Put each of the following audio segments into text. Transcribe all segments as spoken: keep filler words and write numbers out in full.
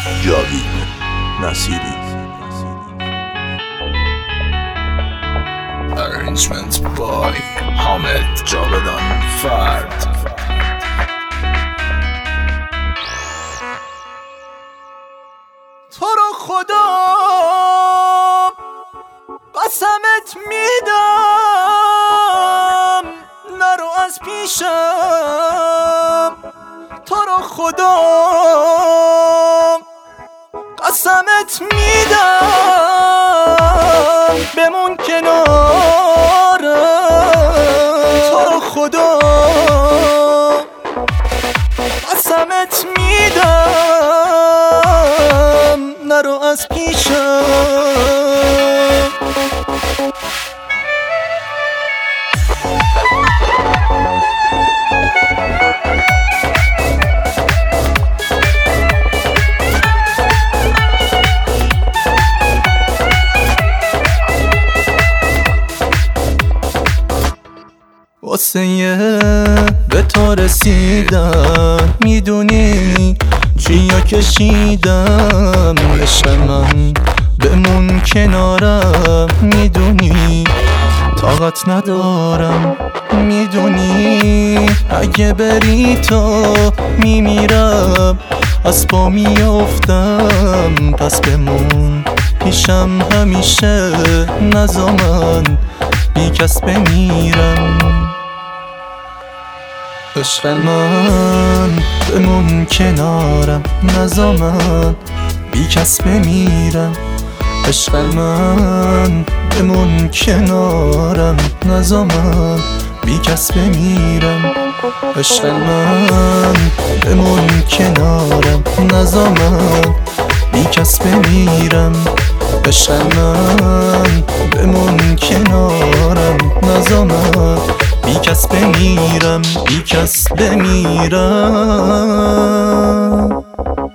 جاوید نصیری. Arrangement by حامد جاودان فرد. تو رو خدا قسمت میدم نرو از پیشم. تو رو خدا قسمت میدم بمون کنارم. تو رو خدا قسمت میدم نرو از پیشم. واسه یه به تو رسیدم میدونی چیا کشیدم. عشق من بمون کنارم میدونی طاقت ندارم میدونی اگه بری تو میمیرم از پا میافتم. پس بمون پیشم همیشه نذار من بی کس بمیرم. عشق من بمون کنارم نذار من بی کس بمیرم. عشق من بمون کنارم نذار من بی کس بمیرم. عشق من بمون کنارم نذار من بی کس بمیرم. عشق من بمون کنارم نذار من بی کس بمیرم بی کس بمیرم.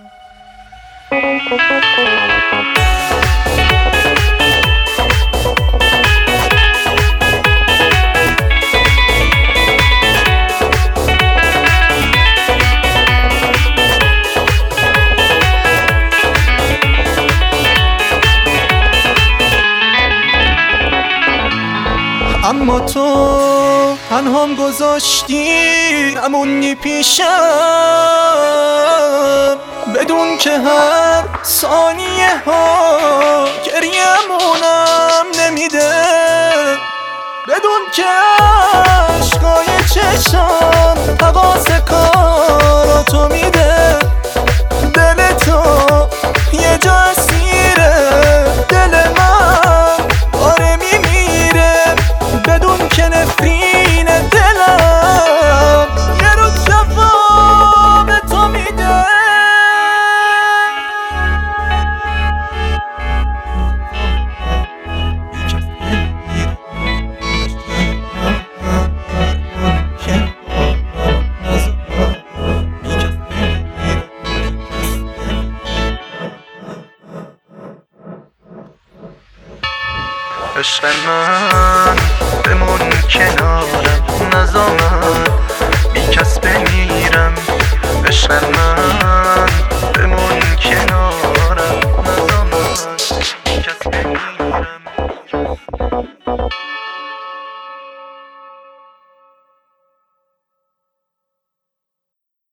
اما تو تنهام گذاشتی نمونی پیشم بدون که هر ثانیه ها گریه‌مونم نمیده. بدون که عشقای چشم تقاس کاراتو میده. دل تو یه جا اسیره دل من آره میمیره بدون که نفرین دلم یه روز جواب تو میده. عشق من بمون کنارم نذار من بی کس بمیرم.